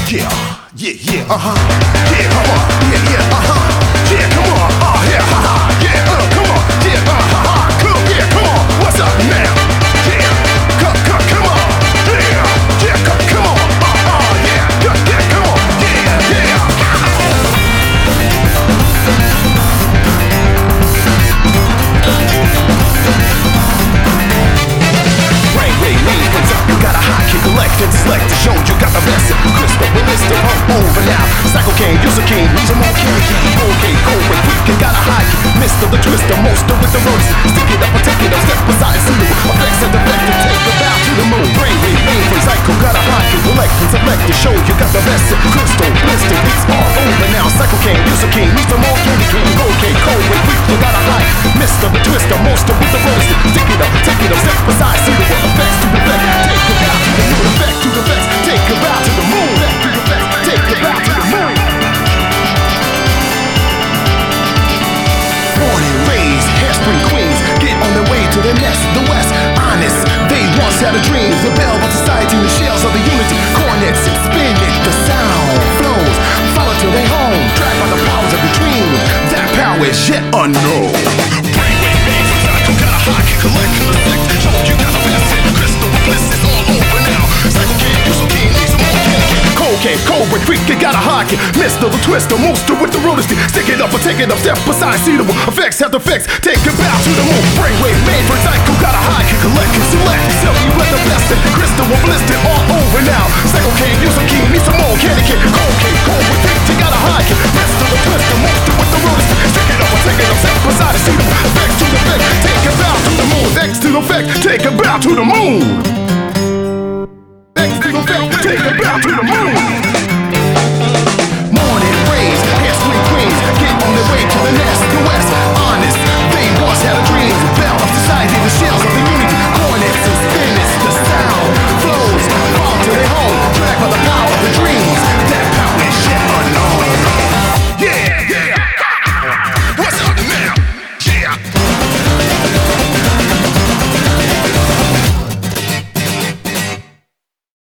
Yeah, yeah, yeah, yeah, come on, yeah, yeah, yeah, come on, yeah, yeah, come on, yeah, cool, yeah, come on, what's up now? Yeah, come on, yeah, come on, yeah, come on, yeah. Brainwave means what's up, you got a hot kick, collect and select to show you got the best of crystal, ballistic, over now. Psycho King, use a king, use a more king, okay, cold, but quick and got a high kick. Mr. the Twister, monster with the roses. Stick it up or take it up, step aside, suitable. Effects and defect and take the bow to the moon. Brainwave main from Psycho, got a high kick, collect and select to show you got the best of crystal, ballistic, beats all over now. Psycho King, use a king, use a more king, okay, cold, but quick and got a high kick. Mr. the Twister, monster with the roses. Stick it up, step aside, suitable. Effects to defect, take the bow to the moon. Effect to defect, take the bow to the moon. Take the bow to the moon. Born and raised, hairspring queens, get on their way to the nest, the west. Honest, they once had a dream. The bell of society, the shells of the unity. Cornets, spin it, the sound flows. Follow till they home, dragged by the powers of the dream. That power is yet unknown. Brainwave means Psycho got a high kick, collect, effect. Show you got the best in crystal bliss is all over now. Psycho King, you so keen, need some more king. Cocaine, Cobra, quick, you got a hockey. Mr. the Twister, monster with the roller stick. Stick it up or take it up, step aside, suitable. Effects have the effects, take it bow to the moon. Brainwave made for Psycho, got a high kick, collect and select. Sell you with the best in crystal, ballistic, all over now. Psycho King, you so keen, need some more candy kick. Cocaine, Cobra, quick, you got a high kick. Mr. the Twister, monster with the roller stick. Stick it up or take it up, step aside, suitable. Effects to the effect, take it bow to the moon. X to the effect, take it bow to the moon.